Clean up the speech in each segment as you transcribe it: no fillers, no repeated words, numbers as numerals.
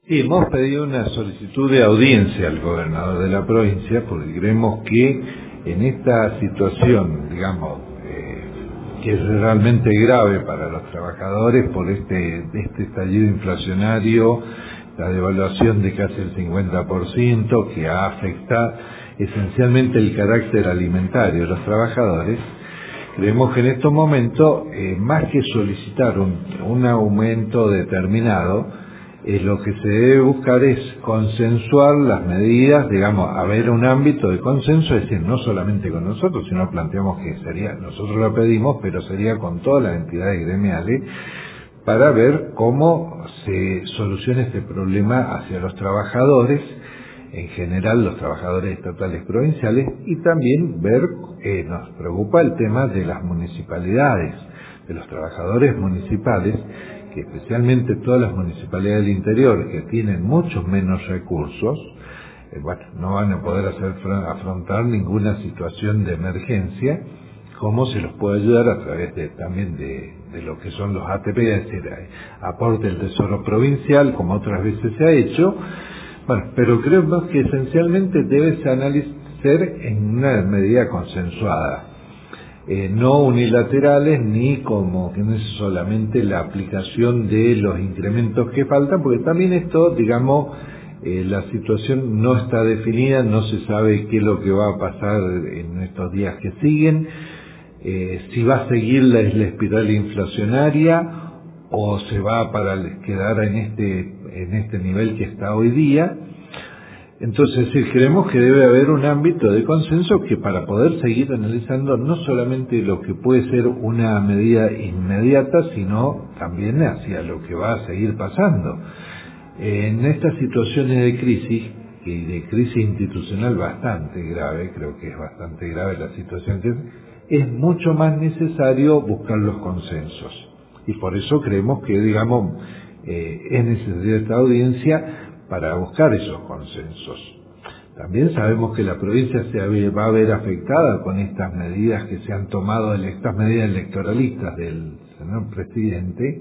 Sí, hemos pedido una solicitud de audiencia al gobernador de la provincia porque creemos que en esta situación, digamos, que es realmente grave para los trabajadores por este estallido inflacionario, la devaluación de casi el 50%, que afecta esencialmente el carácter alimentario de los trabajadores. Creemos que en estos momentos, más que solicitar un aumento determinado, lo que se debe buscar es consensuar las medidas, digamos, haber un ámbito de consenso, es decir, no solamente con nosotros, sino planteamos que sería, nosotros lo pedimos, pero sería con todas las entidades gremiales, para ver cómo se soluciona este problema hacia los trabajadores, en general los trabajadores estatales provinciales, y también ver, nos preocupa el tema de las municipalidades, de los trabajadores municipales, que especialmente todas las municipalidades del interior que tienen muchos menos recursos, no van a poder afrontar ninguna situación de emergencia, cómo se los puede ayudar a través también de lo que son los ATP, es decir, aporte del Tesoro Provincial, como otras veces se ha hecho. Pero creemos que esencialmente debe ser analizar en una medida consensuada, no unilaterales ni como que no es solamente la aplicación de los incrementos que faltan, porque también esto, digamos, la situación no está definida, no se sabe qué es lo que va a pasar en estos días que siguen, si va a seguir la espiral inflacionaria o se va a quedar en este nivel que está hoy día. Entonces, sí, creemos que debe haber un ámbito de consenso que para poder seguir analizando no solamente lo que puede ser una medida inmediata, sino también hacia lo que va a seguir pasando. En estas situaciones de crisis, y de crisis institucional bastante grave, creo que es bastante grave la situación, es mucho más necesario buscar los consensos. Y por eso creemos que, digamos, es necesaria esta audiencia para buscar esos consensos. También sabemos que la provincia va a ver afectada con estas medidas que se han tomado, estas medidas electoralistas del señor presidente,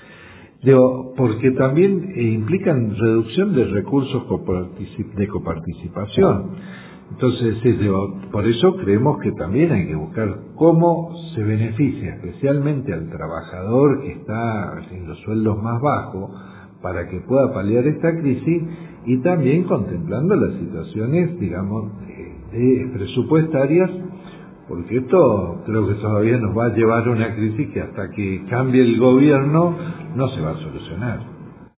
porque también implican reducción de recursos de coparticipación. Entonces, por eso creemos que también hay que buscar cómo se beneficia especialmente al trabajador que está en los sueldos más bajos, para que pueda paliar esta crisis, y también contemplando las situaciones, digamos, presupuestarias, porque esto creo que todavía nos va a llevar a una crisis que hasta que cambie el gobierno no se va a solucionar.